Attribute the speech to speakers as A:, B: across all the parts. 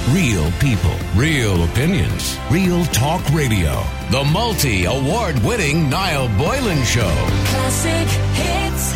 A: Real people, real opinions, Real Talk Radio. The multi-award-winning Niall Boylan Show.
B: Classic hits.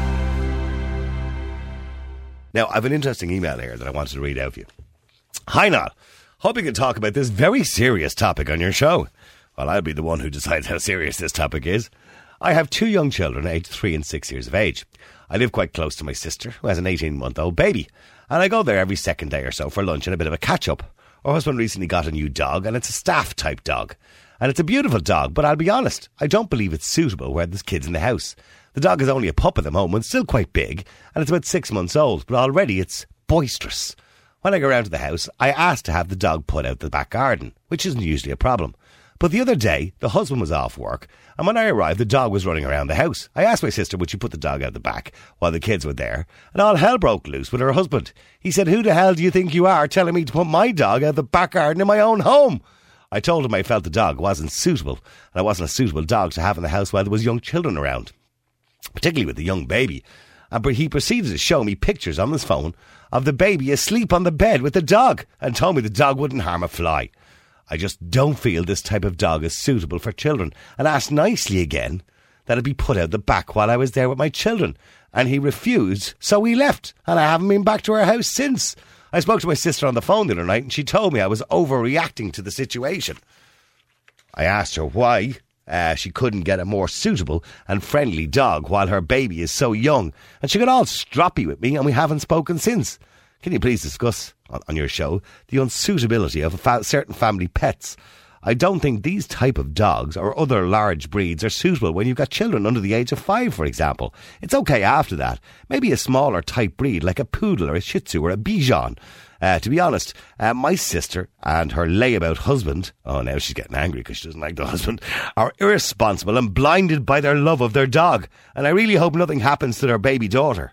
C: Now, I have an interesting email here that I wanted to read out for you. Hi, Niall. Hope you can talk about this very serious topic on your show. Well, I'll be the one who decides how serious this topic is. I have 2 young children, aged 3 and 6 years of age. I live quite close to my sister, who has an 18-month-old baby. And I go there every second day or so for lunch and a bit of a catch-up. Our husband recently got a new dog, and it's a staff-type dog. And it's a beautiful dog, but I'll be honest, I don't believe it's suitable where there's kids in the house. The dog is only a pup at the moment, still quite big, and it's about 6 months old, but already it's boisterous. When I go around to the house, I ask to have the dog put out the back garden, which isn't usually a problem. But the other day, the husband was off work, and when I arrived, the dog was running around the house. I asked my sister, would she put the dog out the back while the kids were there? And all hell broke loose with her husband. He said, who the hell do you think you are telling me to put my dog out the back garden in my own home? I told him I felt the dog wasn't suitable, and I wasn't a suitable dog to have in the house while there was young children around, particularly with the young baby. And he proceeded to show me pictures on his phone of the baby asleep on the bed with the dog, and told me the dog wouldn't harm a fly. I just don't feel this type of dog is suitable for children, and asked nicely again that it be put out the back while I was there with my children. And he refused, so we left, and I haven't been back to our house since. I spoke to my sister on the phone the other night, and she told me I was overreacting to the situation. I asked her why she couldn't get a more suitable and friendly dog while her baby is so young, and she got all stroppy with me, and we haven't spoken since. Can you please discuss on your show the unsuitability of certain family pets? I don't think these type of dogs or other large breeds are suitable when you've got children under the age of 5, for example. It's okay after that. Maybe a smaller type breed like a poodle or a shih tzu or a Bichon. To be honest, my sister and her layabout husband, oh, now she's getting angry because she doesn't like the husband, are irresponsible and blinded by their love of their dog. And I really hope nothing happens to their baby daughter.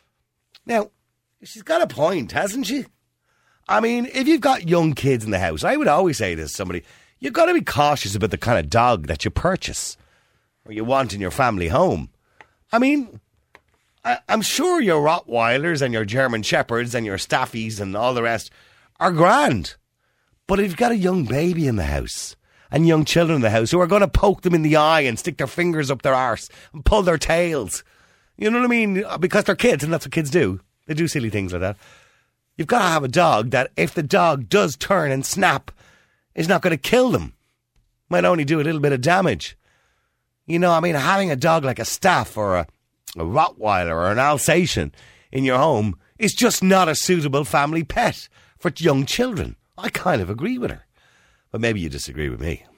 C: Now, she's got a point, hasn't she? I mean, if you've got young kids in the house, I would always say this to somebody, you've got to be cautious about the kind of dog that you purchase or you want in your family home. I mean, I'm sure your Rottweilers and your German Shepherds and your Staffies and all the rest are grand. But if you've got a young baby in the house and young children in the house who are going to poke them in the eye and stick their fingers up their arse and pull their tails, you know what I mean? Because they're kids and that's what kids do. They do silly things like that. You've got to have a dog that if the dog does turn and snap, is not going to kill them. Might only do a little bit of damage. You know, I mean, having a dog like a Staff or a Rottweiler or an Alsatian in your home is just not a suitable family pet for young children. I kind of agree with her. But maybe you disagree with me.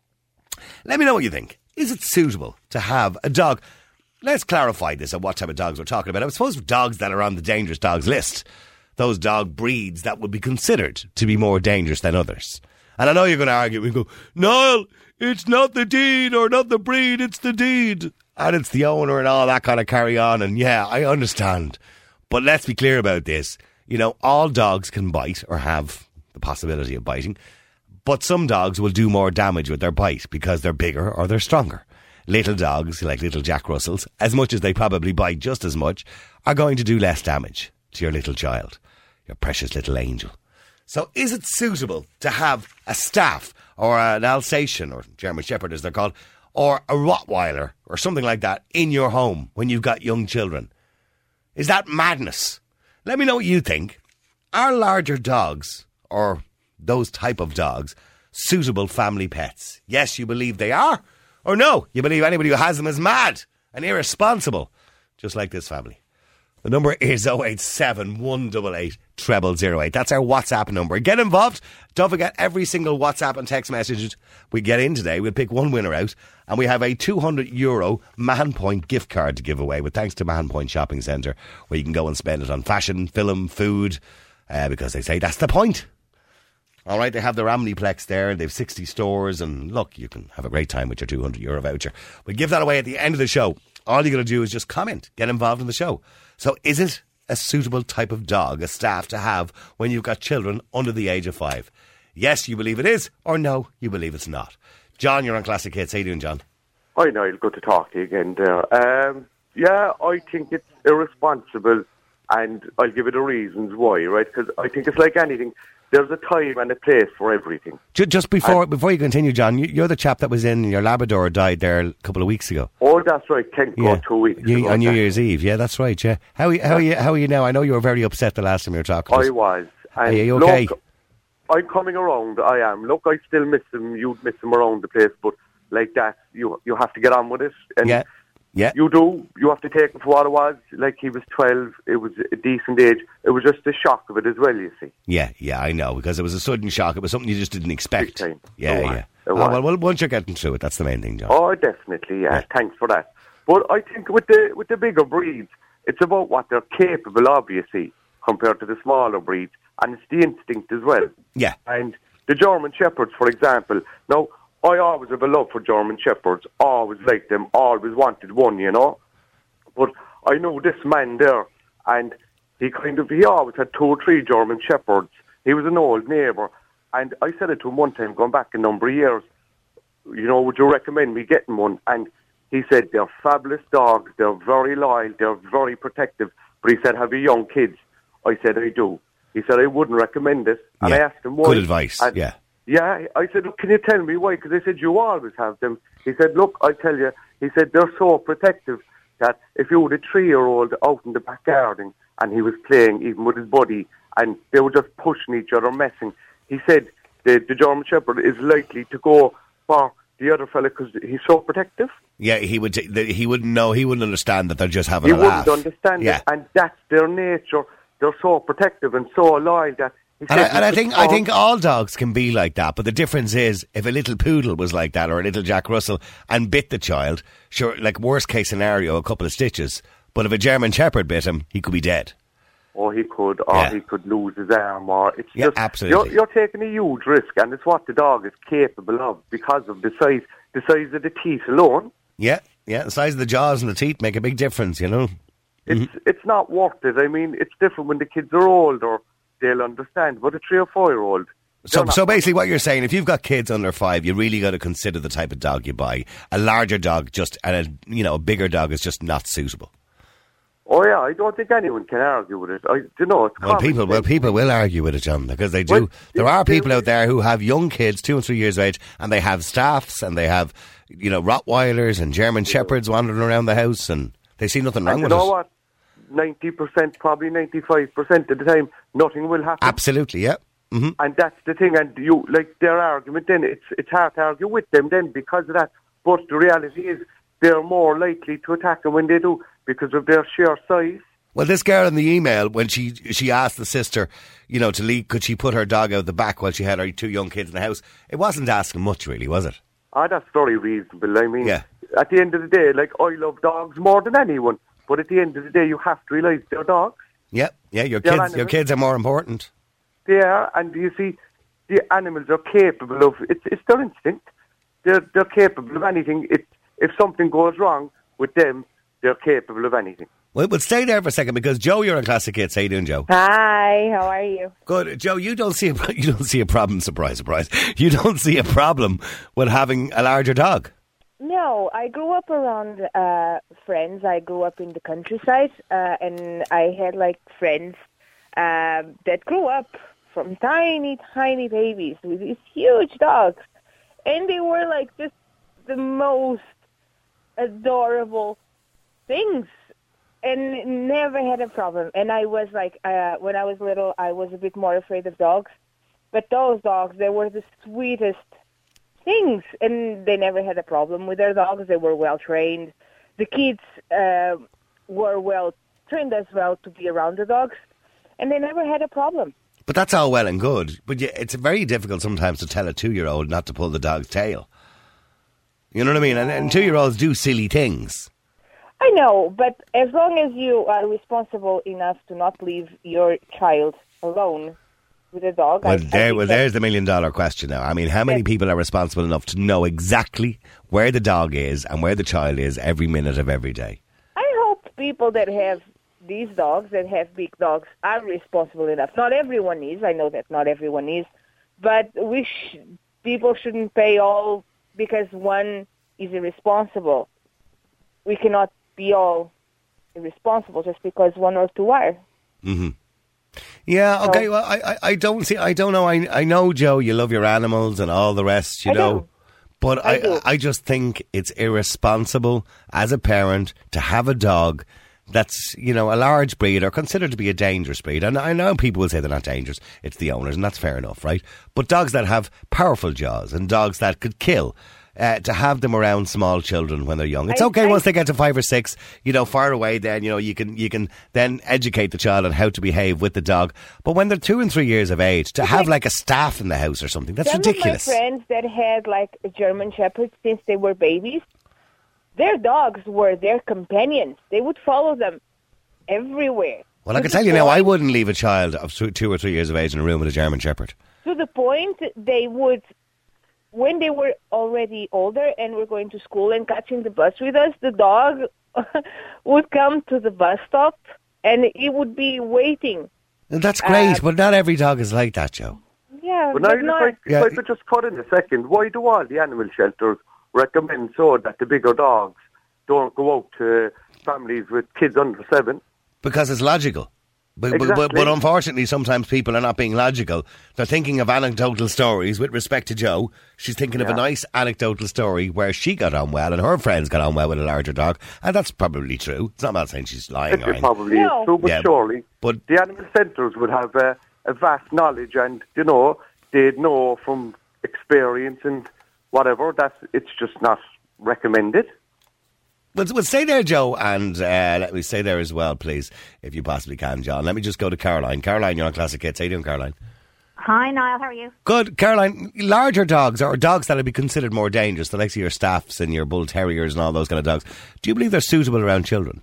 C: Let me know what you think. Is it suitable to have a dog? Let's clarify this on what type of dogs we're talking about. I suppose dogs that are on the dangerous dogs list. Those dog breeds that would be considered to be more dangerous than others. And I know you're going to argue and go, Niall, it's not the deed or not the breed, it's the deed. And it's the owner and all that kind of carry on. And yeah, I understand. But let's be clear about this. You know, all dogs can bite or have the possibility of biting. But some dogs will do more damage with their bite because they're bigger or they're stronger. Little dogs, like little Jack Russells, as much as they probably bite just as much, are going to do less damage to your little child, your precious little angel. So is it suitable to have a Staff or an Alsatian or German Shepherd as they're called, or a Rottweiler or something like that in your home when you've got young children? Is that madness? Let me know what you think. Are larger dogs or those type of dogs suitable family pets? Yes, you believe they are, or no, you believe anybody who has them is mad and irresponsible, just like this family. The number is 087 188 0008. That's our WhatsApp number. Get involved. Don't forget, every single WhatsApp and text message we get in today, we'll pick one winner out, and we have a €200 Mahon Point gift card to give away, with thanks to Mahon Point Shopping Centre, where you can go and spend it on fashion, film, food, because they say that's the point. All right, they have their Omniplex there. They have 60 stores, and look, you can have a great time with your €200 voucher. We'll give that away at the end of the show. All you got to do is just comment, get involved in the show. So is it a suitable type of dog, a Staff, to have when you've got children under the age of 5? Yes, you believe it is, or no, you believe it's not. John, you're on Classic Hits. How you doing, John?
D: Hi, Niall. Good to talk to you again there. Yeah, I think it's irresponsible and I'll give you the reasons why, right? Because I think it's like anything. There's a time and a place for everything.
C: Just before you continue, John, you're the chap that was in your Labrador died there a couple of weeks ago.
D: Oh, that's right. Can't go 2 weeks ago.
C: On New Year's Eve. Yeah, that's right. Yeah. How are you now? I know you were very upset the last time you were talking.
D: I was. And
C: are you okay?
D: Look, I'm coming around. I am. Look, I still miss him. You'd miss him around the place, but like that, you have to get on with it. And
C: yeah.
D: You do. You have to take him for what it was. Like, he was 12. It was a decent age. It was just the shock of it as well, you see.
C: Yeah, I know, because it was a sudden shock. It was something you just didn't expect.
D: Big time.
C: Yeah. Well, once you're getting through it, that's the main thing, John.
D: Oh, definitely, yeah. Thanks for that. But I think with the bigger breeds, it's about what they're capable of, you see, compared to the smaller breeds. And it's the instinct as well. Yeah. And the German Shepherds, for example. Now, I always have a love for German Shepherds, always liked them, always wanted one, you know. But I know this man there, and he always had 2 or 3 German Shepherds. He was an old neighbour, and I said it to him one time, going back a number of years, you know, would you recommend me getting one? And he said, they're fabulous dogs, they're very loyal, they're very protective. But he said, have you young kids? I said, I do. He said, I wouldn't recommend it. And I asked him why.
C: Good advice, yeah.
D: Yeah, I said, look, can you tell me why? Because I said, you always have them. He said, look, I'll tell you. He said, they're so protective that if you had a 3-year-old out in the back garden and he was playing even with his buddy and they were just pushing each other, messing, he said the German Shepherd is likely to go for the other fella because he's so protective.
C: Yeah, he wouldn't know, he wouldn't understand that they're just having a laugh.
D: He wouldn't understand it, and that's their nature. They're so protective and so loyal that...
C: I think all dogs can be like that, but the difference is if a little poodle was like that or a little Jack Russell and bit the child, sure, like worst case scenario, a couple of stitches. But if a German Shepherd bit him, he could be dead.
D: Or he could lose his arm, or it's just
C: absolutely.
D: You're taking a huge risk, and it's what the dog is capable of because of the size of the teeth alone.
C: Yeah, the size of the jaws and the teeth make a big difference, you know.
D: It's not worth it. I mean, it's different when the kids are older. They'll understand, but a 3 or 4-year-old.
C: So basically what you're saying, if you've got kids under 5, you really got to consider the type of dog you buy. A larger dog a bigger dog is just not suitable.
D: Oh yeah, I don't think anyone can argue with it.
C: People will argue with it, John, because they do. There are people out there who have young kids, 2 and 3 years of age, and they have staffs, and they have, Rottweilers and German Shepherds wandering around the house, and they see nothing wrong with it.
D: You know what? 90%, probably 95% of the time, nothing will happen.
C: Absolutely, yeah. Mm-hmm.
D: And that's the thing, and their argument then, it's hard to argue with them then because of that. But the reality is, they're more likely to attack them when they do, because of their sheer size.
C: Well, this girl in the email, when she asked the sister, to leave, could she put her dog out the back while she had her 2 young kids in the house, it wasn't asking much, really, was it?
D: That's very reasonable. I mean, at the end of the day, I love dogs more than anyone. But at the end of the day, you have to realise they're dogs. Yeah, your kids are more important. They are, and you see, the animals are capable of, it's their instinct. They're capable of anything. If something goes wrong with them, they're capable of anything.
C: Well, stay there for a second, because Joe, you're on Classic Hits. How you doing, Joe?
E: Hi, how are you?
C: Good. Joe, you don't see a problem, surprise, surprise. You don't see a problem with having a larger dog.
E: No, I grew up around friends. I grew up in the countryside, and I had friends that grew up from tiny, tiny babies with these huge dogs, and they were just the most adorable things, and never had a problem. And I was when I was little, I was a bit more afraid of dogs, but those dogs, they were the sweetest things, and they never had a problem with their dogs. They were well trained. The kids were well trained as well to be around the dogs, and they never had a problem.
C: But that's all well and good, but it's very difficult sometimes to tell a 2-year-old not to pull the dog's tail. You know what I mean? And 2-year-olds do silly things.
E: I know, but as long as you are responsible enough to not leave your child alone with a dog.
C: There's the $1 million question now. I mean, how many people are responsible enough to know exactly where the dog is and where the child is every minute of every day?
E: I hope people that have these dogs, that have big dogs, are responsible enough. Not everyone is. I know that not everyone is. But people shouldn't pay all because one is irresponsible. We cannot be all irresponsible just because one or two are.
C: Mm-hmm. Yeah, okay, well, I don't know. I know, Joe, you love your animals and all the rest, you know. But I just think it's irresponsible as a parent to have a dog that's, you know, a large breed or considered to be a dangerous breed. And I know people will say they're not dangerous. It's the owners, and that's fair enough, right? But dogs that have powerful jaws and dogs that could kill, to have them around small children when they're young. It's okay once they get to 5 or 6, you know, far away then, you know, you can then educate the child on how to behave with the dog. But when they're 2 and 3 years of age, to have like a staff in the house or something, that's ridiculous.
E: Some of my friends that had like a German Shepherd since they were babies, their dogs were their companions. They would follow them everywhere.
C: Well, I can tell you now, I wouldn't leave a child of 2 or 3 years of age in a room with a German Shepherd.
E: To the point they would, when they were already older and were going to school and catching the bus with us, the dog would come to the bus stop and it would be waiting.
C: That's great, but not every dog is like that, Joe.
E: Yeah,
D: but if I could just cut in a second, why do all the animal shelters recommend so that the bigger dogs don't go out to families with kids under 7?
C: Because it's logical. But unfortunately, sometimes people are not being logical. They're thinking of anecdotal stories. With respect to Joe, she's thinking of a nice anecdotal story where she got on well and her friends got on well with a larger dog. And that's probably true. It's not saying she's lying.
D: It probably is true, but surely the animal centres would have a vast knowledge and, you know, they'd know from experience and whatever that it's just not recommended.
C: We'll stay there, Joe, and let me stay there as well, please, if you possibly can, John. Let me just go to Caroline. Caroline, you're on Classic Hits. How you doing, Caroline?
F: Hi, Niall. How are you?
C: Good. Caroline, larger dogs, or dogs that would be considered more dangerous, the likes of your Staffs and your Bull Terriers and all those kind of dogs, do you believe they're suitable around children?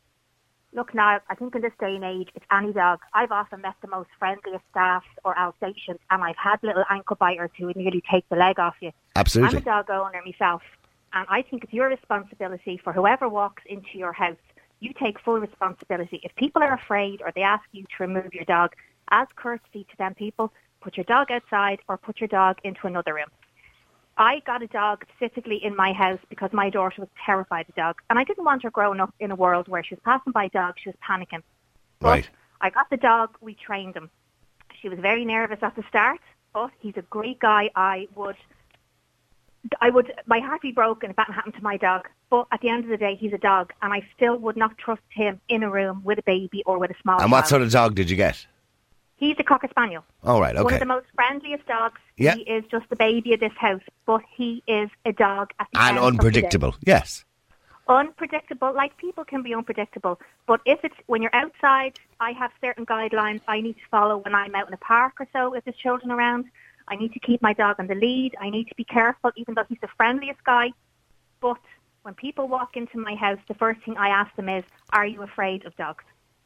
F: Look, Niall, I think in this day and age, it's any dog. I've often met the most friendliest Staffs or Alsatians, and I've had little ankle biters who would nearly take the leg off you.
C: Absolutely.
F: I'm a dog owner myself. And I think it's your responsibility for whoever walks into your house. You take full responsibility. If people are afraid or they ask you to remove your dog, as courtesy to them people, put your dog outside or put your dog into another room. I got a dog specifically in my house because my daughter was terrified of dogs. And I didn't want her growing up in a world where she was passing by dogs, she was panicking.
C: Right.
F: But I got the dog, we trained him. She was very nervous at the start, but he's a great guy. My heart be broken if that happened to my dog. But at the end of the day, he's a dog, and I still would not trust him in a room with a baby or with a small child.
C: And what sort of dog did you get?
F: He's a Cocker Spaniel.
C: Oh, right, okay.
F: One of the most friendliest dogs.
C: Yeah.
F: He is just the baby of this house, but he is a dog at the
C: and
F: end
C: unpredictable,
F: of the day.
C: yes.
F: Unpredictable, like people can be unpredictable. But when you're outside, I have certain guidelines I need to follow when I'm out in a park or so if there's children around. I need to keep my dog on the lead. I need to be careful, even though he's the friendliest guy. But when people walk into my house, the first thing I ask them is, are you afraid of dogs?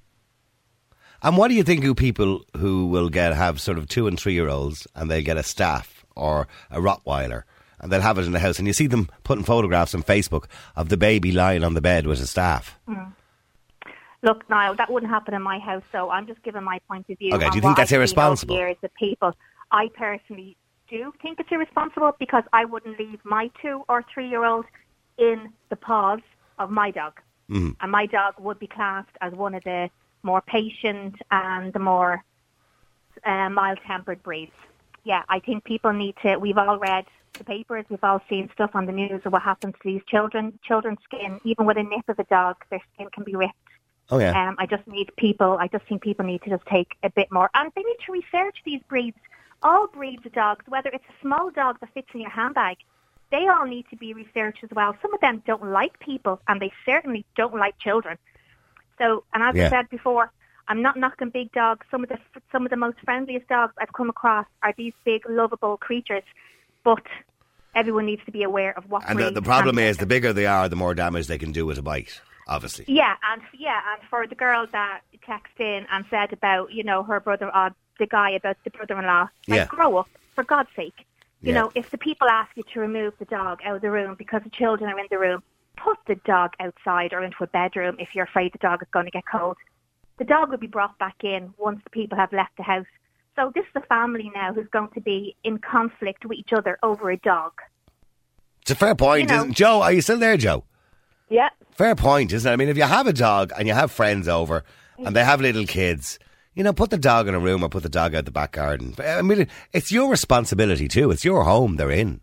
C: And what do you think of people who will have sort of 2 and 3 year olds and they'll get a Staff or a Rottweiler and they'll have it in the house and you see them putting photographs on Facebook of the baby lying on the bed with a Staff?
F: Mm. Look, Niall, that wouldn't happen in my house, so I'm just giving my point of view.
C: Okay, do you think that's irresponsible?
F: Years of people. I personally do think it's irresponsible because I wouldn't leave my 2 or 3 year old in the paws of my dog.
C: Mm-hmm.
F: And my dog would be classed as one of the more patient and the more mild-tempered breeds. Yeah, I think people need to... We've all read the papers, we've all seen stuff on the news of what happens to these children. Children's skin, even with a nip of a dog, their skin can be ripped.
C: Oh, yeah.
F: I just think people need to just take a bit more... And they need to research these breeds. All breeds of dogs, whether it's a small dog that fits in your handbag, they all need to be researched as well. Some of them don't like people, and they certainly don't like children. So, and as I said before, I'm not knocking big dogs. Some of the most friendliest dogs I've come across are these big, lovable creatures. But everyone needs to be aware of what.
C: And the problem is, the bigger they are, the more damage they can do with a bite. Obviously.
F: Yeah, and for the girl that texted in and said about her brother, the guy about the brother-in-law, grow up, for God's sake. You know, if the people ask you to remove the dog out of the room because the children are in the room, put the dog outside or into a bedroom if you're afraid the dog is going to get cold. The dog will be brought back in once the people have left the house. So this is a family now who's going to be in conflict with each other over a dog.
C: It's a fair point, isn't it? Joe, are you still there, Joe?
E: Yeah.
C: Fair point, isn't it? I mean, if you have a dog and you have friends over and they have little kids, you know, put the dog in a room or put the dog out the back garden. I mean, it's your responsibility too. It's your home they're in.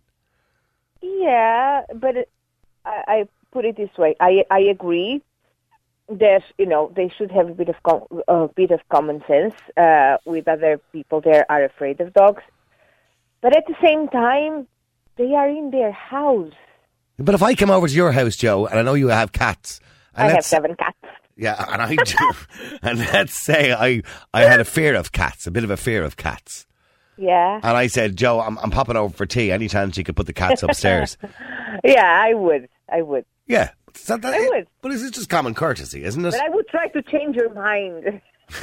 E: Yeah, but I put it this way. I agree that, you know, they should have a bit of common sense with other people that are afraid of dogs. But at the same time, they are in their house.
C: But if I come over to your house, Joe, and I know you have cats.
E: I have 7 cats.
C: Yeah, and I do. And let's say I had a fear of cats, a bit of a fear of cats.
E: Yeah.
C: And I said, Joe, I'm popping over for tea. Any chance you could put the cats upstairs?
E: Yeah, I would.
C: Yeah.
E: I would.
C: But it's just common courtesy, isn't it?
E: But I would try to change your mind.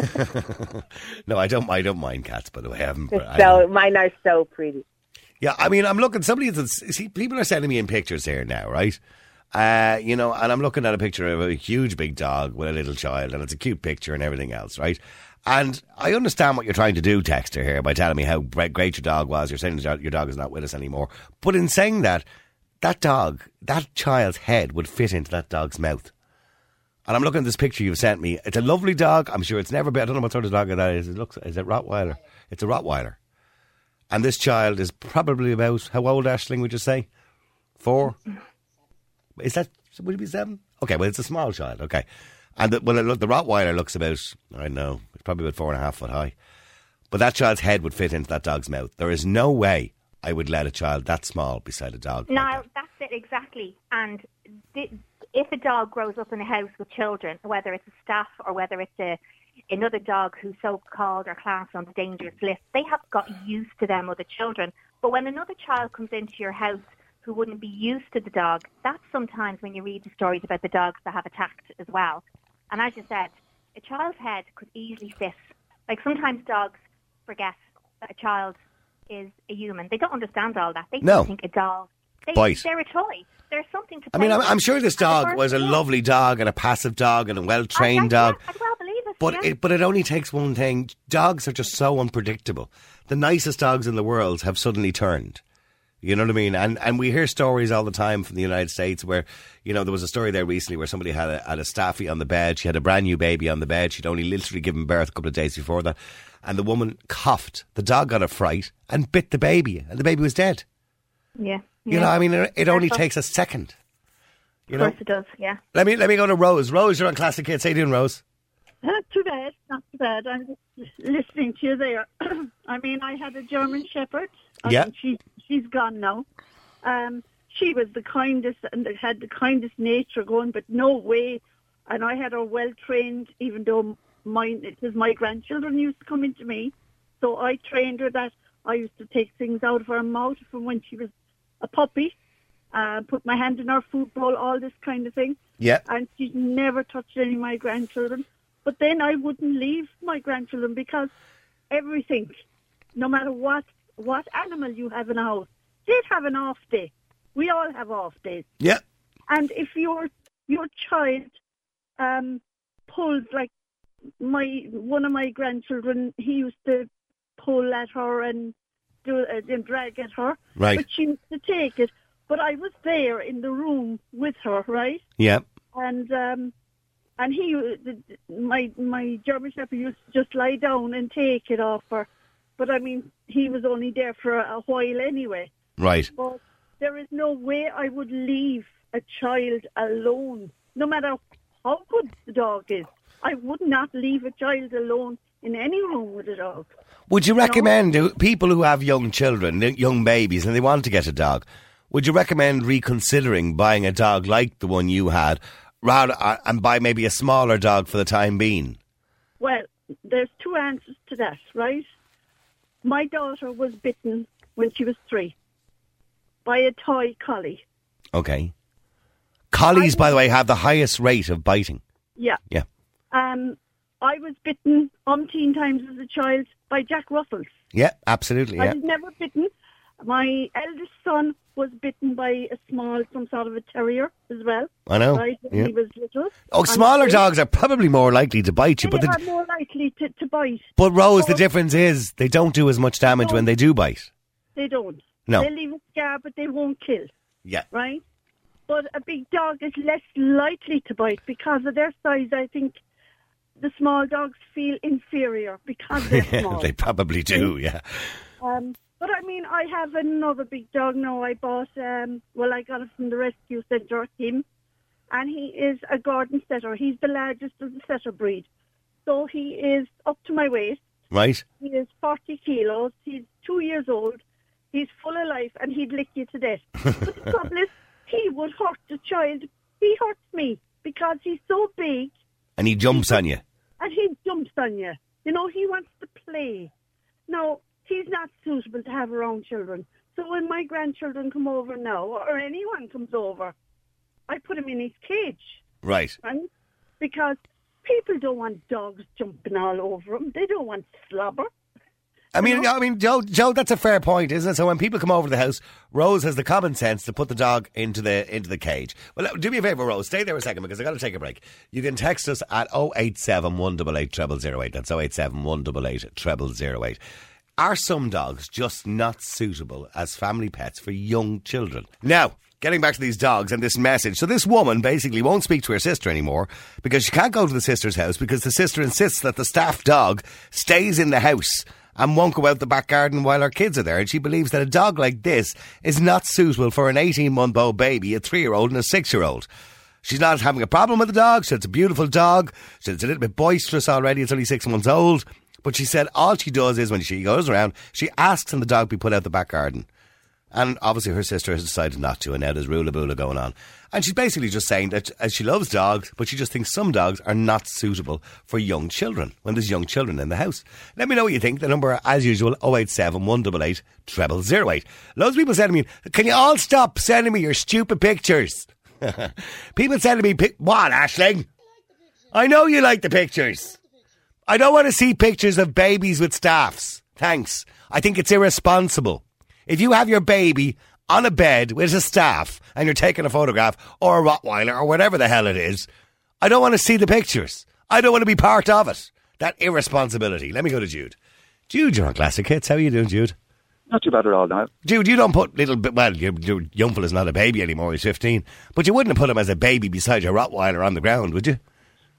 C: No, I don't mind cats, by the way.
E: Mine are so pretty.
C: Yeah, I mean, I'm looking, people are sending me in pictures here now, right? You know, and I'm looking at a picture of a huge big dog with a little child, and it's a cute picture and everything else, right? And I understand what you're trying to do, Texter, here, by telling me how great your dog was. You're saying your dog is not with us anymore. But in saying that child's head would fit into that dog's mouth. And I'm looking at this picture you've sent me. It's a lovely dog. I'm sure it's never been. I don't know what sort of dog that is. Is it Rottweiler? It's a Rottweiler. And this child is probably about, how old, Aisling, would you say? 4? Would it be 7? Okay, well, it's a small child, okay. And the Rottweiler looks about, I don't know, it's probably about 4.5 foot high. But that child's head would fit into that dog's mouth. There is no way I would let a child that small beside a dog.
F: No,
C: like
F: that's it, exactly. And if a dog grows up in a house with children, whether it's a staff or whether it's another dog who's so-called or classed on the dangerous list, they have got used to them other children. But when another child comes into your house who wouldn't be used to the dog, that's sometimes when you read the stories about the dogs that have attacked as well. And as you said, a child's head could easily fit. Like sometimes dogs forget that a child is a human. They don't understand all that. They don't think a dog. They're a toy. There's something to play with.
C: I'm sure this dog was a lovely dog and a passive dog and a well-trained dog.
F: I'd well believe it.
C: But it only takes one thing. Dogs are just so unpredictable. The nicest dogs in the world have suddenly turned. You know what I mean? And we hear stories all the time from the United States where, you know, there was a story there recently where somebody had a staffy on the bed. She had a brand new baby on the bed. She'd only literally given birth a couple of days before that. And the woman coughed. The dog got a fright and bit the baby. And the baby was dead.
F: Yeah.
C: You know, I mean, it only takes a second.
F: Of course it does, yeah. Let
C: me go to Rose. Rose, you're on Classic Hits. How you doing, Rose?
G: Not too bad. I'm just listening to you there. I mean, I had a German Shepherd. She's gone now. She was the kindest and had the kindest nature going, but no way. And I had her well trained, even though it was my grandchildren used to come into me. So I trained her that I used to take things out of her mouth from when she was a puppy, put my hand in her food bowl, all this kind of thing.
C: Yeah.
G: And she's never touched any of my grandchildren. But then I wouldn't leave my grandchildren because everything, no matter what animal you have in a house, they'd have an off day. We all have off days.
C: Yeah.
G: And if your child pulls, like one of my grandchildren, he used to pull at her and drag at her.
C: Right.
G: But she used to take it. But I was there in the room with her, right?
C: Yeah.
G: And my German Shepherd used to just lie down and take it off her. But I mean, he was only there for a while anyway.
C: Right.
G: But there is no way I would leave a child alone, no matter how good the dog is. I would not leave a child alone in any room with a dog.
C: Would you recommend people who have young children, young babies, and they want to get a dog, would you recommend reconsidering buying a dog like the one you had, rather and buy maybe a smaller dog for the time being?
G: Well, there's 2 answers to that, right? My daughter was bitten when she was 3 by a toy collie.
C: Okay. Collies, by the way, have the highest rate of biting.
G: Yeah.
C: Yeah.
G: I was bitten umpteen times as a child by Jack Russells.
C: Yeah, absolutely. Yeah.
G: I was never bitten. My eldest son was bitten by some sort of a terrier as well.
C: I know.
G: Right, when he was little.
C: Oh, smaller dogs are probably more likely to bite you.
G: They are more likely to bite.
C: But Rose, the difference is they don't do as much damage when they do bite.
G: They don't.
C: No.
G: They leave a scar, but they won't kill.
C: Yeah.
G: Right? But a big dog is less likely to bite because of their size. I think the small dogs feel inferior because they're small.
C: They probably do, yeah.
G: But I mean, I have another big dog now. I bought, I got it from the rescue centre, him, and he is a Gordon setter. He's the largest of the setter breed. So he is up to my waist.
C: Right.
G: He is 40 kilos. He's 2 years old. He's full of life, and he'd lick you to death. But the problem is, he would hurt the child. He hurts me because he's so big.
C: And he jumps on you.
G: And he jumps on you. You know, he wants to play. Now, he's not suitable to have around children. So when my grandchildren come over now, or anyone comes over, I put him in his cage.
C: Right.
G: Because people don't want dogs jumping all over them. They don't want slobber.
C: I mean, Joe, that's a fair point, isn't it? So when people come over to the house, Rose has the common sense to put the dog into the cage. Well, do me a favour, Rose. Stay there a second because I've got to take a break. You can text us at 087 188 0008. That's 087 188 0008. Are some dogs just not suitable as family pets for young children? Now, getting back to these dogs and this message. So this woman basically won't speak to her sister anymore because she can't go to the sister's house because the sister insists that the staff dog stays in the house and won't go out the back garden while her kids are there. And she believes that a dog like this is not suitable for an 18-month-old baby, a 3-year-old and a 6-year-old. She's not having a problem with the dog. She said it's a beautiful dog. She said it's a little bit boisterous already. It's only 6 months old. But she said all she does is when she goes around, she asks and the dog be put out the back garden. And obviously her sister has decided not to, and now there's rula-bula going on. And she's basically just saying that she loves dogs, but she just thinks some dogs are not suitable for young children when there's young children in the house. Let me know what you think. The number, as usual, 087 188 0008. Loads of people said to me, can you all stop sending me your stupid pictures? People said to me, what, Aisling? I know you like the pictures. I don't want to see pictures of babies with staffs. Thanks. I think it's irresponsible. If you have your baby on a bed with a staff and you're taking a photograph or a Rottweiler or whatever the hell it is, I don't want to see the pictures. I don't want to be part of it. That irresponsibility. Let me go to Jude. Jude, you're on Classic Hits. How are you doing, Jude?
H: Not too bad at all now.
C: Jude, you don't put little bit... Well, your young fella's not a baby anymore. He's 15. But you wouldn't have put him as a baby beside your Rottweiler on the ground, would you?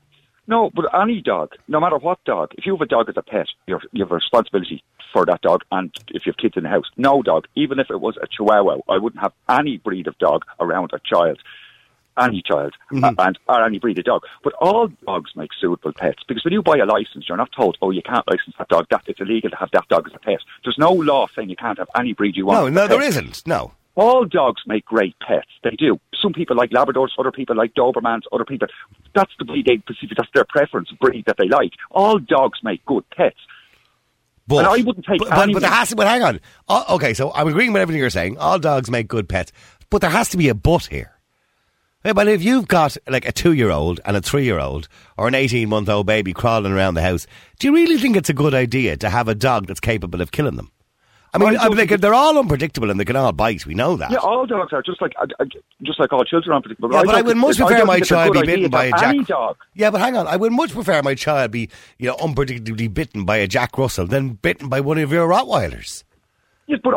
H: No, but any dog, no matter what dog, if you have a dog as a pet, you have a responsibility for that dog, and if you have kids in the house. No dog, even if it was a Chihuahua, I wouldn't have any breed of dog around a child. Any child, or any breed of dog. But all dogs make suitable pets, because when you buy a licence, you're not told, oh, you can't license that dog, it's illegal to have that dog as a pet. There's no law saying you can't have any breed you want.
C: No, there isn't, no.
H: All dogs make great pets. They do. Some people like Labradors, other people like Dobermans, other people... That's the breed that's their preference, breed that they like. All dogs make good pets. But, and I wouldn't take any... But
C: there has to... But hang on. Okay, so I'm agreeing with everything you're saying. All dogs make good pets. But there has to be a but here. But if you've got like a 2-year-old and a 3-year-old or an 18-month-old baby crawling around the house, do you really think it's a good idea to have a dog that's capable of killing them? I mean, they're all unpredictable and they can all bite. We know that.
H: Yeah, all dogs are just like all children are unpredictable.
C: Yeah, but I would much prefer my child be bitten by a Jack.
H: Dog.
C: Yeah, but hang on. I would much prefer my child be, unpredictably bitten by a Jack Russell than bitten by one of your Rottweilers.
H: Yes, but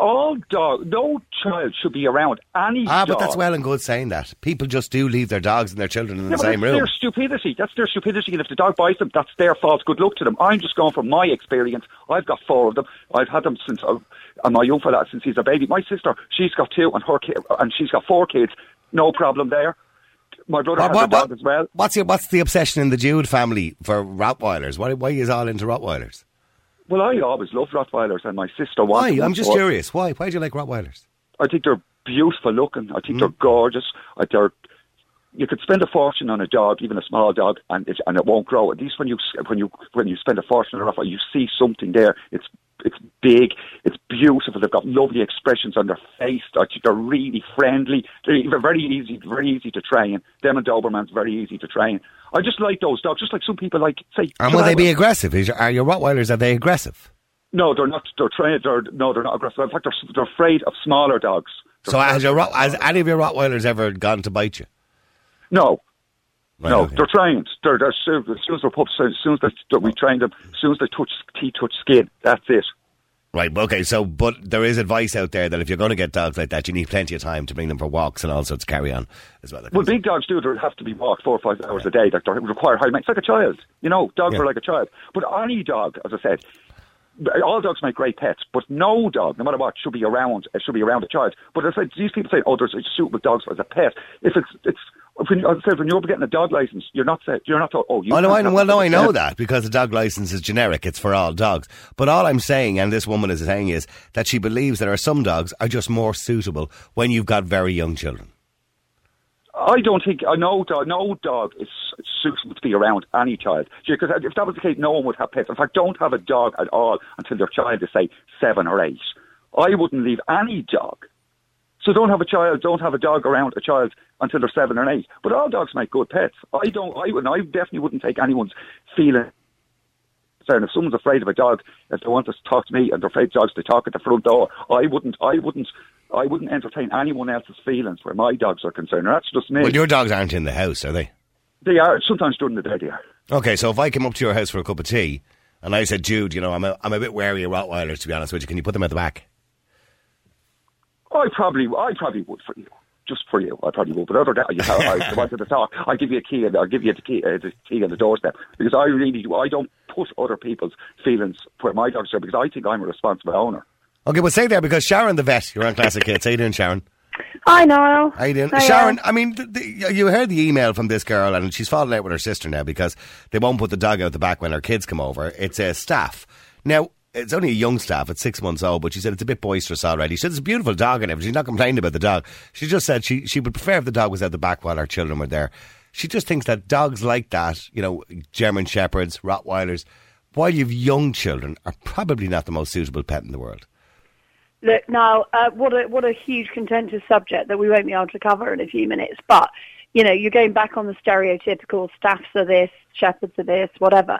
H: no child should be around any dog.
C: But that's well and good saying that. People just do leave their dogs and their children in the same room.
H: That's their stupidity. And if the dog bites them, that's their fault. Good luck to them. I'm just going from my experience. I've got 4 of them. I've had them since... And my young fella, since he's a baby. My sister, she's got 2, and she's got 4 kids. No problem there. My brother has a dog as well.
C: What's the obsession in the Jude family for Rottweilers? Why are you all into Rottweilers?
H: Well, I always loved Rottweilers, and my sister wanted...
C: Why? I'm just curious. Why? Why do you like Rottweilers?
H: I think they're beautiful looking. I think they're gorgeous. You could spend a fortune on a dog, even a small dog, and it won't grow. At least when you spend a fortune on a Rottweiler, you see something there. It's big, it's beautiful, they've got lovely expressions on their face, they're really friendly, they're very easy to train. Them and Doberman's very easy to train. I just like those dogs, just like some people like, say...
C: And will they be aggressive? Are your Rottweilers, are they aggressive?
H: No, they're not. They're trained. They're not aggressive. In fact, they're afraid of smaller dogs. So
C: has any of your Rottweilers ever gone to bite you?
H: No.
C: Right,
H: no,
C: okay.
H: They're trained. As soon as they're pups, as soon as we train them, as soon as they touch skin, that's it.
C: Right, okay, so, but there is advice out there that if you're going to get dogs like that, you need plenty of time to bring them for walks and also to carry on as well.
H: Well, big dogs do have to be walked 4 or 5 hours a day. That require high maintenance. It's like a child. Dogs are like a child. But any dog, as I said, all dogs make great pets, but no dog, no matter what, should be around a child. But as I said, these people say, there's suitable dogs as a pet. When you're getting a dog license, you're not told,
C: I know that because the dog license is generic. It's for all dogs. But all I'm saying, and this woman is saying, is that she believes there are some dogs are just more suitable when you've got very young children.
H: I don't think no dog is suitable to be around any child. Because if that was the case, no one would have pets. In fact, don't have a dog at all until their child is, say, 7 or 8. I wouldn't leave any dog. So don't have a dog around a child until they're 7 or 8. But all dogs make good pets. I definitely wouldn't take anyone's feeling. If someone's afraid of a dog, if they want to talk to me and they're afraid of dogs, they talk at the front door. I wouldn't entertain anyone else's feelings where my dogs are concerned. That's just me.
C: Well, your dogs aren't in the house, are they?
H: They are. Sometimes during the day they are.
C: Okay, so if I came up to your house for a cup of tea and I said, Jude, I'm a bit wary of Rottweilers, to be honest with you. Can you put them at the back?
H: I probably would for you. Just for you, I probably would. But other than that, I wanted to talk. I'll give you a key, and I'll give you the key on the doorstep, because I don't put other people's feelings where my dogs are, because I think I'm a responsible owner.
C: Okay, well, stay there, because Sharon the vet, you're on Classic Hits. How you doing, Sharon?
I: Hi, Niall.
C: How you doing? Sharon, I mean, you heard the email from this girl, and she's fallen out with her sister now because they won't put the dog out the back when her kids come over. It's a staff. Now, it's only a young staff, it's 6 months old, but she said it's a bit boisterous already. She said it's a beautiful dog and everything. She's not complaining about the dog. She just said she would prefer if the dog was out the back while her children were there. She just thinks that dogs like that, German Shepherds, Rottweilers, while you've young children, are probably not the most suitable pet in the world.
I: Look, now, what a huge contentious subject that we won't be able to cover in a few minutes. But, you're going back on the stereotypical staffs are this, shepherds are this, whatever.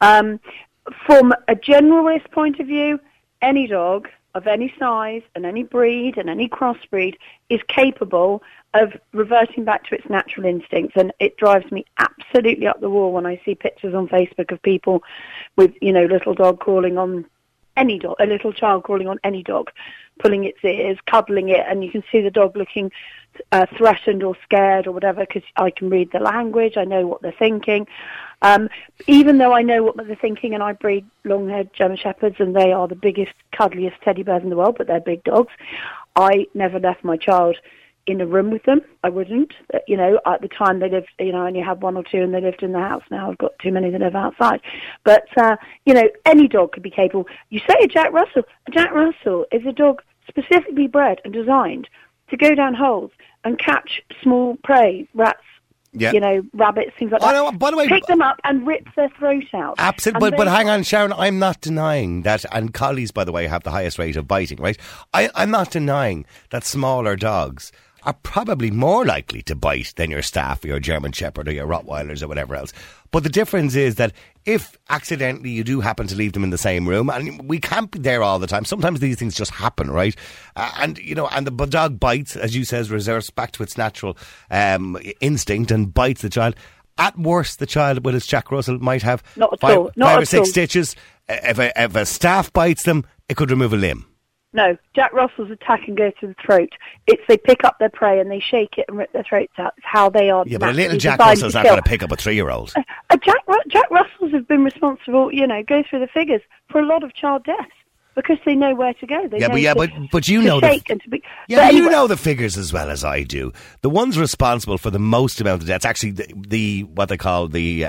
I: From a generalist point of view, any dog of any size and any breed and any crossbreed is capable of reverting back to its natural instincts, and it drives me absolutely up the wall when I see pictures on Facebook of people with, little dog calling on any dog, a little child calling on any dog, pulling its ears, cuddling it, and you can see the dog looking threatened or scared or whatever, because I can read the language, I know what they're thinking. Even though I know what they're thinking, and I breed long-haired German Shepherds, and they are the biggest, cuddliest teddy bears in the world, but they're big dogs, I never left my child in a room with them. I wouldn't. At the time they lived, I only had 1 or 2 and they lived in the house. Now I've got too many that live outside. But, any dog could be capable. You say a Jack Russell. A Jack Russell is a dog specifically bred and designed to go down holes and catch small prey, rats, rabbits, things like that.
C: No, by the way,
I: pick them up and rip their throat out.
C: Absolutely, but hang on, Sharon, I'm not denying that, and collies, by the way, have the highest rate of biting, right? I'm not denying that smaller dogs are probably more likely to bite than your staff or your German Shepherd or your Rottweilers or whatever else. But the difference is that if accidentally you do happen to leave them in the same room, and we can't be there all the time, sometimes these things just happen, right? And the dog bites, as you says, reverts back to its natural instinct and bites the child. At worst, the child with his Jack Russell might have five or six stitches. If a staff bites them, it could remove a limb.
I: No, Jack Russells attack and go to the throat. They pick up their prey and they shake it and rip their throats out. It's how they are.
C: Yeah, but a little Jack Russell's not going to pick up a 3-year-old.
I: Jack Russells have been responsible, go through the figures, for a lot of child deaths because they know where to go.
C: But you know you know the figures as well as I do. The ones responsible for the most amount of deaths, actually, the what they call the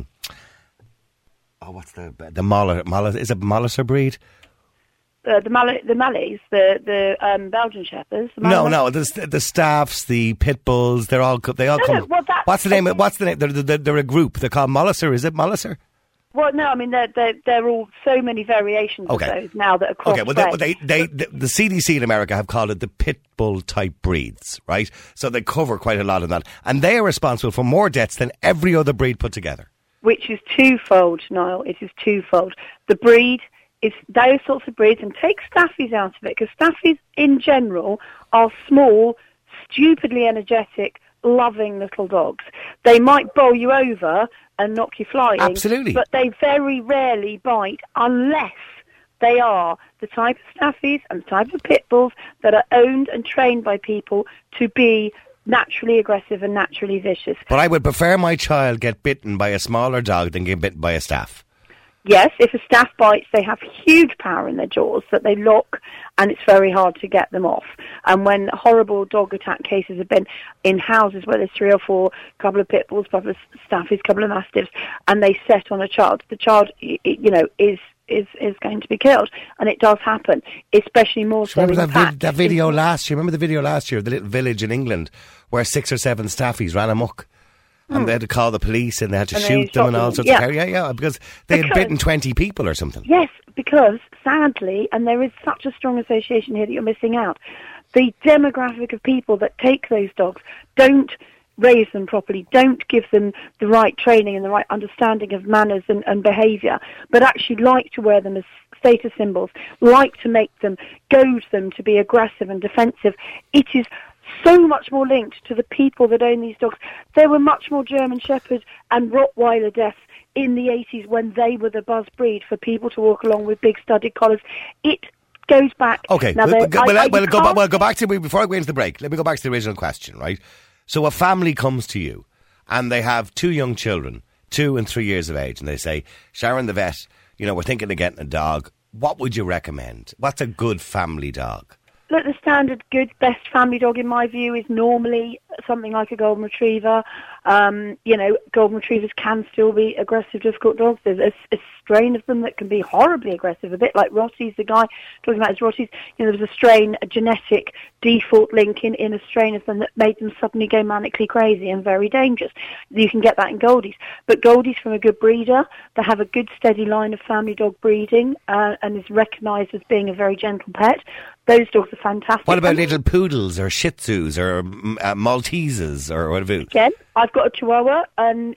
C: what's the Mollisser, is it Mollisser breed?
I: The Malays, the Belgian Shepherds.
C: The staffs, the pit bulls. They all come. What's the name? They're a group. They're called Mollisser. Is it Mollisser?
I: Well, no. I mean, they're all so many variations of those now that are crossbred.
C: Okay. Well, the CDC in America have called it the pit bull type breeds, right? So they cover quite a lot of that, and they are responsible for more deaths than every other breed put together.
I: Which is twofold, Niall. It is twofold. The breed. It's those sorts of breeds, and take staffies out of it, because staffies in general are small, stupidly energetic, loving little dogs. They might bowl you over and knock you flying.
C: Absolutely.
I: But they very rarely bite unless they are the type of staffies and the type of pit bulls that are owned and trained by people to be naturally aggressive and naturally vicious.
C: But I would prefer my child get bitten by a smaller dog than get bitten by a staff.
I: Yes, if a staff bites, they have huge power in their jaws that they lock, and it's very hard to get them off. And when horrible dog attack cases have been in houses where there's 3 or 4, a couple of pit bulls, a couple of staffies, a couple of mastiffs, and they set on a child, the child, is going to be killed, and it does happen, especially more so.
C: Remember that video last year? Remember the video last year, the little village in England where 6 or 7 staffies ran amok? And they had to call the police and they had to shoot them and all sorts of... Yeah, because they had bitten 20 people or something.
I: Yes, because sadly, and there is such a strong association here that you're missing out, the demographic of people that take those dogs don't raise them properly, don't give them the right training and the right understanding of manners and behaviour, but actually like to wear them as status symbols, like to make them, goad them to be aggressive and defensive. It is so much more linked to the people that own these dogs. There were much more German Shepherd and Rottweiler deaths in the 80s when they were the buzz breed for people to walk along with big studded collars. It goes back...
C: Okay,
I: now,
C: go back to... Before I go into the break, let me go back to the original question, right? So a family comes to you and they have 2 young children, 2 and 3 years of age, and they say, Sharon the vet, we're thinking of getting a dog. What would you recommend? What's a good family dog?
I: Look, the standard good best family dog in my view is normally something like a golden retriever. Golden retrievers can still be aggressive, difficult dogs. There's a strain of them that can be horribly aggressive, a bit like Rotties. The guy talking about his Rotties, there was a strain, a genetic default link in a strain of them that made them suddenly go manically crazy and very dangerous. You can get that in Goldies. But Goldies from a good breeder that have a good steady line of family dog breeding and is recognised as being a very gentle pet, those dogs are fantastic.
C: What about little poodles or Shih Tzus or Malteses or whatever?
I: Again, I've got a Chihuahua, and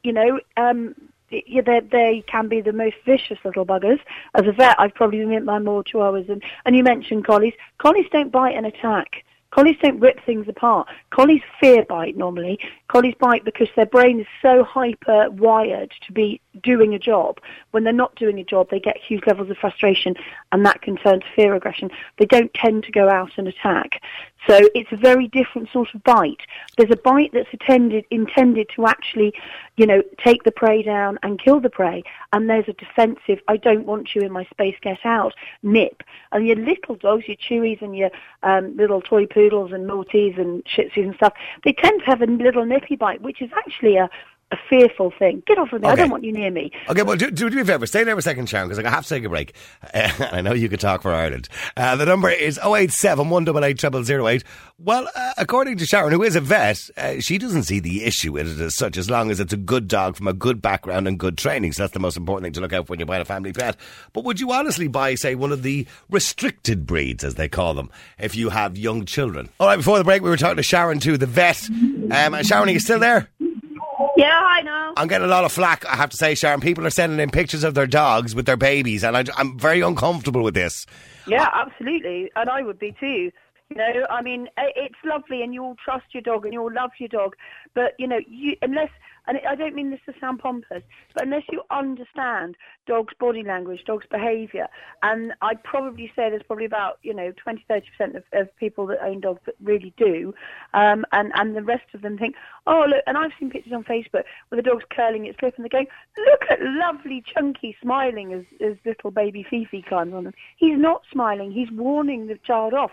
I: they can be the most vicious little buggers. As a vet, I've probably met my more Chihuahuas, and you mentioned collies. Collies don't bite and attack. Collies don't rip things apart. Collies fear bite normally. Collies bite because their brain is so hyper-wired to be doing a job. When they're not doing a job, they get huge levels of frustration, and that can turn to fear aggression. They don't tend to go out and attack. So it's a very different sort of bite. There's a bite that's intended to actually, take the prey down and kill the prey. And there's a defensive, I don't want you in my space, get out, nip. And your little dogs, your Chewies and your little toy poodles and Maltese and Shih Tzus and stuff, they tend to have a little nippy bite, which is actually a fearful thing. Get off of me. Okay. I don't want you near me.
C: Okay, well, do me a favour. Stay there for a second, Sharon, because I have to take a break. I know you can talk for Ireland. The number is 087 188 0008. Well, according to Sharon, who is a vet, she doesn't see the issue with it as such, as long as it's a good dog from a good background and good training. So that's the most important thing to look out for when you buy a family pet. But would you honestly buy, say, one of the restricted breeds, as they call them, if you have young children? All right, before the break, we were talking to Sharon, too, the vet. Sharon, are you still there?
G: Yeah, I know.
C: I'm getting a lot of flack, I have to say, Sharon. People are sending in pictures of their dogs with their babies, and I'm very uncomfortable with this.
I: Yeah, absolutely. And I would be too. It's lovely, and you all trust your dog and you all love your dog. But, unless, and I don't mean this to sound pompous, but unless you understand dogs' body language, dogs' behaviour, and I'd probably say there's probably about, 20-30% of people that own dogs that really do, and the rest of them think, oh, look, and I've seen pictures on Facebook where the dog's curling its lip and they're going, look at lovely, chunky, smiling as little baby Fifi climbs on them. He's not smiling, he's warning the child off.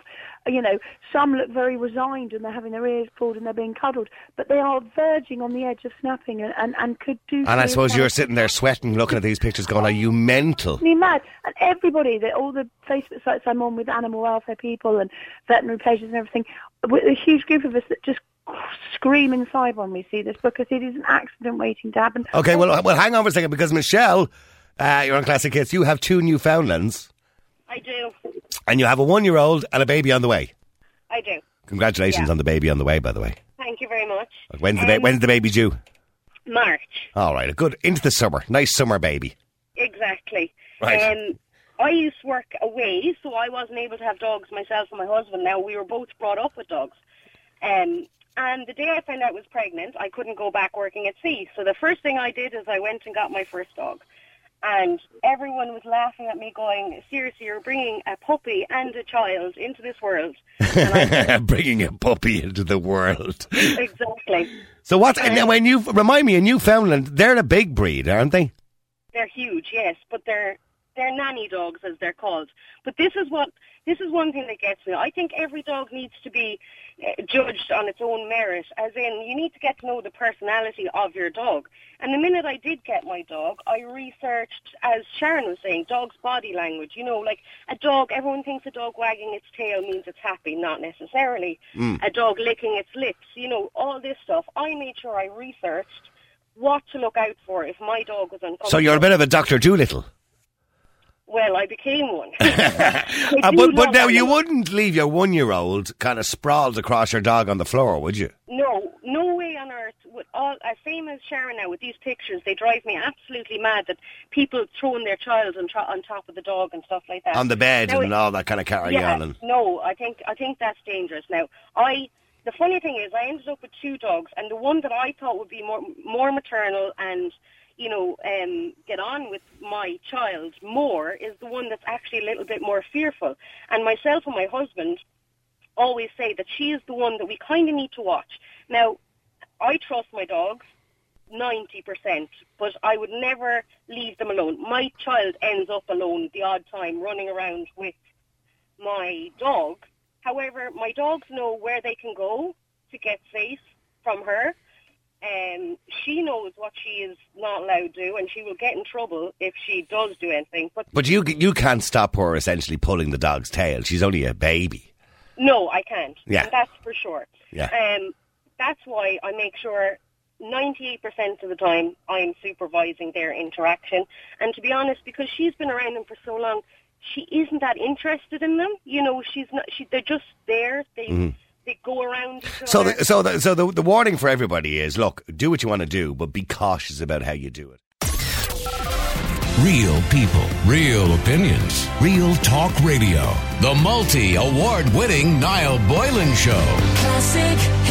I: Some look very resigned and they're having their ears pulled and they're being cuddled, but they are verging on the edge of snapping and could do...
C: And I suppose you're sitting there sweating, looking at these pictures going, are you mental?
I: Me mad. And everybody, all the Facebook sites I'm on with animal welfare people and veterinary pages and everything, with a huge group of us that just scream inside when we see this because it is an accident waiting to happen.
C: Okay, well, hang on for a second, because Michelle, you're on Classic Hits, you have 2 Newfoundlands.
J: I do.
C: And you have a 1-year-old and a baby on the way.
J: I do.
C: Congratulations on the baby on the way, by the way.
J: Thank you very much.
C: When's the baby due?
J: March.
C: All right, a good into the summer. Nice summer baby.
J: Exactly.
C: Right.
J: I used to work away, so I wasn't able to have dogs myself and my husband. Now, we were both brought up with dogs. And the day I found out I was pregnant, I couldn't go back working at sea. So the first thing I did is I went and got my first dog. And everyone was laughing at me going, seriously, you're bringing a puppy and a child into this world.
C: Bringing a puppy into the world.
J: Exactly.
C: So what, now when you, remind me, in Newfoundland, they're a big breed, aren't they?
J: They're huge, yes, but they're nanny dogs, as they're called. But this is one thing that gets me. I think every dog needs to be judged on its own merit, as in you need to get to know the personality of your dog. And the minute I did get my dog, I researched, as Sharon was saying, dog's body language. You know, like a dog, everyone thinks a dog wagging its tail means it's happy. Not necessarily. A dog licking its lips, you know, all this stuff. I made sure I researched what to look out for if my dog was uncomfortable.
C: So you're a bit of a Dr. Dolittle.
J: Well, I became one.
C: But now you wouldn't leave your 1-year-old kind of sprawled across your dog on the floor, would you?
J: No way on earth. With all, as same as Sharon now, with these pictures, they drive me absolutely mad that people throwing their child on top of the dog and stuff like that.
C: On the bed now, and all that kind of carrying on. And...
J: No, I think that's dangerous. Now, the funny thing is, I ended up with 2 dogs, and the one that I thought would be more maternal and, you know, get on with my child more is the one that's actually a little bit more fearful. And myself and my husband always say that she is the one that we kind of need to watch. Now, I trust my dogs 90%, but I would never leave them alone. My child ends up alone the odd time running around with my dog. However, my dogs know where they can go to get safe from her. She knows what she is not allowed to do, and she will get in trouble if she does do anything.
C: But you can't stop her essentially pulling the dog's tail. She's only a baby.
J: No, I can't.
C: Yeah.
J: And that's for sure.
C: Yeah.
J: That's why I make sure 98% of the time I'm supervising their interaction. And to be honest, because she's been around them for so long, she isn't that interested in them. You know, they're just there. They go around each other.
C: So the warning for everybody is, look, do what you want to do, but be cautious about how you do it.
A: Real people, real opinions, real talk radio. The multi-award-winning Niall Boylan Show.
B: Classic